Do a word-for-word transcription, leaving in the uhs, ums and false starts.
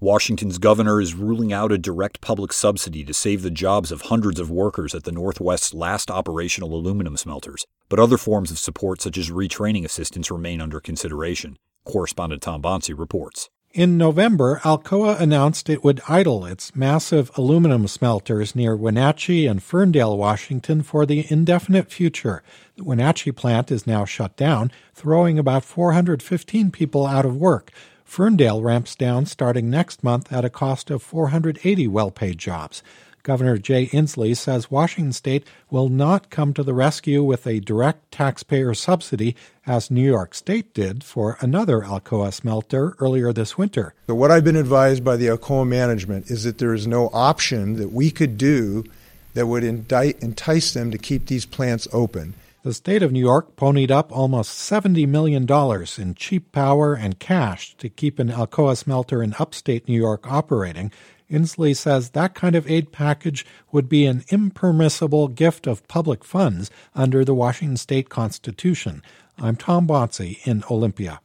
Washington's governor is ruling out a direct public subsidy to save the jobs of hundreds of workers at the Northwest's last operational aluminum smelters, but other forms of support such as retraining assistance remain under consideration. Correspondent Tom Bonsi reports. In November, Alcoa announced it would idle its massive aluminum smelters near Wenatchee and Ferndale, Washington, for the indefinite future. The Wenatchee plant is now shut down, throwing about four hundred fifteen people out of work. Ferndale ramps down starting next month at a cost of four hundred eighty well-paid jobs. Governor Jay Inslee says Washington State will not come to the rescue with a direct taxpayer subsidy, as New York State did for another Alcoa smelter earlier this winter. So what I've been advised by the Alcoa management is that there is no option that we could do that would indict, entice them to keep these plants open. The state of New York ponied up almost seventy million dollars in cheap power and cash to keep an Alcoa smelter in upstate New York operating. Inslee says that kind of aid package would be an impermissible gift of public funds under the Washington State Constitution. I'm Tom Bonsi in Olympia.